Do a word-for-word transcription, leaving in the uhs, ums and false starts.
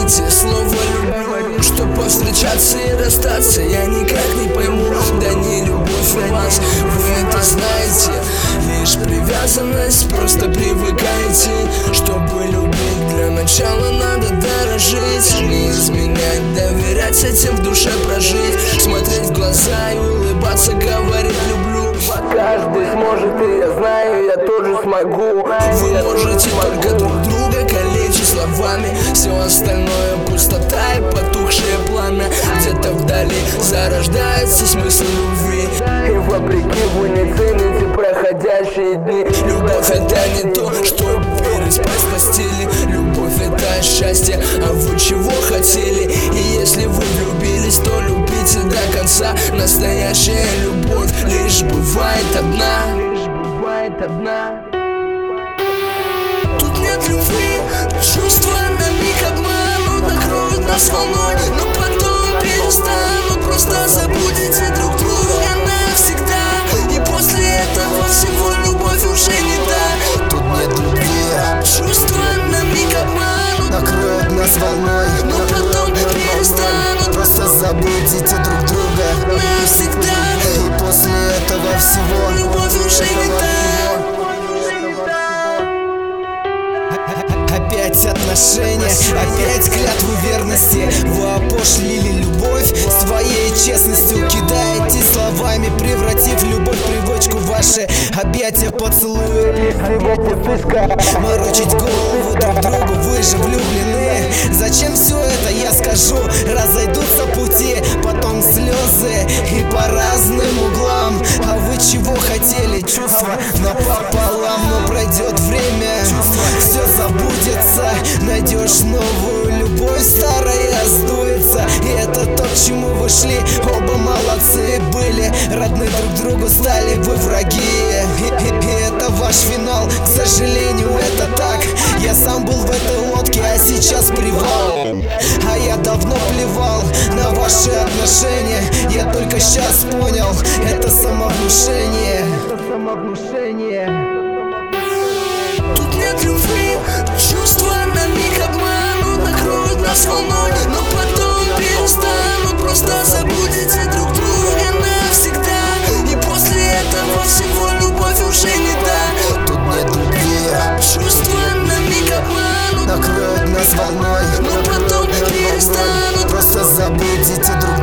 эти слова люблю. Что повстречаться и расстаться я никак не пойму. Да не любовь у вас, вы это знаете. Лишь привязанность, просто привыкайте. Чтобы любить, для начала надо дорожить. Не изменять, доверять, этим в душе прожить. Смотреть в глаза и улыбаться, говорить люблю. Каждый сможет, и я знаю, я тоже смогу. Вы можете только друг друга калечить словами. Все остальное пустота и потухшее пламя. Где-то вдали зарождается смысл любви. И вопреки вы не цените проходящие дни. Любовь это не то, что переспать в постели. Любовь это счастье, а вы чего хотели? И если вы влюбились, то любите до конца. Настоящая любовь лишь бывает одна. Лишь бывает одна. Тут нет любви, чувства на миг обманут, накроют нас волной, но потом перестанут. Просто забудете друг друга навсегда, и после этого всего любовь уже не та. Тут нет любви, чувства на миг обманут, накроют нас волной, но потом перестанут. Просто забудете друг друга навсегда, и после этого всего любовь уже не та. Опять отношения, опять клятвы верности. Вы опошлили любовь своей честностью. Кидаете словами, превратив любовь в привычку. Ваши объятия, поцелуи, его пустышка. Морочить голову друг другу, вы же влюблены. Зачем все это, я скажу. Разойдутся пути, потом слезы и по разным углам. А вы чего хотели? Чувства напополам, но пройдет время, все забудется. Найдешь новую любовь, старая сдуется. И это то, к чему вы шли. Оба молодцы были, родны друг другу стали, вы враги. И, и, и это ваш финал, к сожалению, это так. Я сам был в этой лодке, а сейчас привал. А я давно плевал на ваши отношения. Я только сейчас понял, это самовнушение. Это самовнушение. Тут нет любви, чувства на миг обманут, накроют нас волной, но потом перестанут. Просто забудете друг друга навсегда, и после этого всего любовь уже не та. Тут нет любви, чувства на миг обманут, накроют нас волной, но потом перестанут. Просто забудете друг